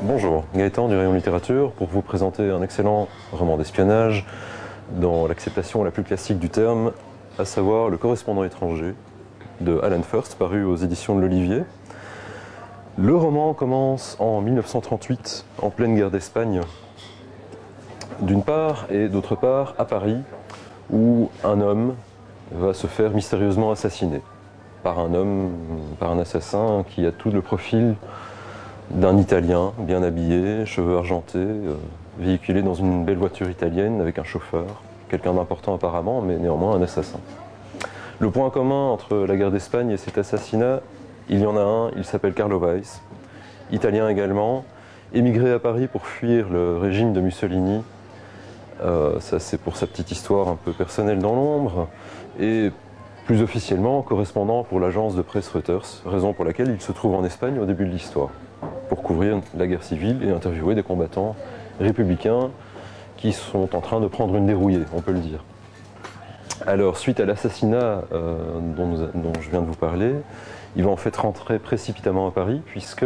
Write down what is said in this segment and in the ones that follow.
Bonjour, Gaëtan du rayon littérature pour vous présenter un excellent roman d'espionnage dans l'acceptation la plus classique du terme, à savoir Le correspondant étranger de Alan First, paru aux éditions de l'Olivier. Le roman commence en 1938, en pleine guerre d'Espagne, d'une part, et d'autre part à Paris, où un homme va se faire mystérieusement assassiner par un assassin qui a tout le profil d'un Italien bien habillé, cheveux argentés, véhiculé dans une belle voiture italienne avec un chauffeur, quelqu'un d'important apparemment, mais néanmoins un assassin. Le point commun entre la guerre d'Espagne et cet assassinat, il y en a un, il s'appelle Carlo Weiss, italien également, émigré à Paris pour fuir le régime de Mussolini. Ça c'est pour sa petite histoire un peu personnelle dans l'ombre, et plus officiellement correspondant pour l'agence de presse Reuters, raison pour laquelle il se trouve en Espagne au début de l'histoire, pour couvrir la guerre civile et interviewer des combattants républicains qui sont en train de prendre une dérouillée, on peut le dire. Alors, suite à l'assassinat dont je viens de vous parler, il va en fait rentrer précipitamment à Paris, puisque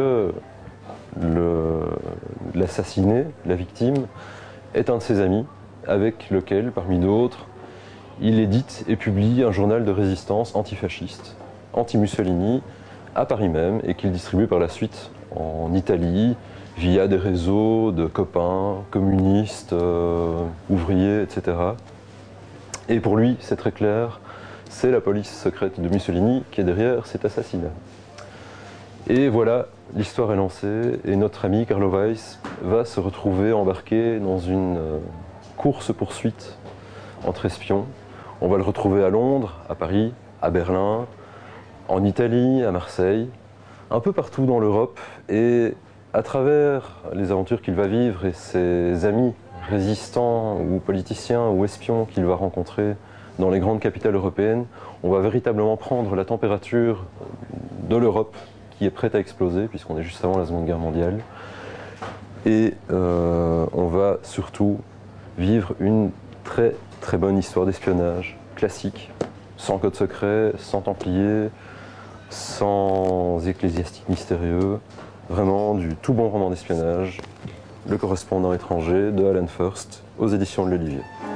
l'assassiné, la victime, est un de ses amis, avec lequel, parmi d'autres, il édite et publie un journal de résistance antifasciste, anti-Mussolini, à Paris même, et qu'il distribue par la suite en Italie, via des réseaux de copains, communistes, ouvriers, etc. Et pour lui, c'est très clair, c'est la police secrète de Mussolini qui est derrière cet assassinat. Et voilà, l'histoire est lancée, et notre ami Carlo Weiss va se retrouver embarqué dans une course-poursuite entre espions. On va le retrouver à Londres, à Paris, à Berlin, en Italie, à Marseille, un peu partout dans l'Europe, et à travers les aventures qu'il va vivre et ses amis résistants ou politiciens ou espions qu'il va rencontrer dans les grandes capitales européennes, on va véritablement prendre la température de l'Europe qui est prête à exploser, puisqu'on est juste avant la Seconde Guerre mondiale, et on va surtout vivre une très très bonne histoire d'espionnage classique, sans code secret, sans templier, sans ecclésiastique mystérieux, vraiment du tout bon roman d'espionnage, Le correspondant étranger de Alan First, aux éditions de l'Olivier.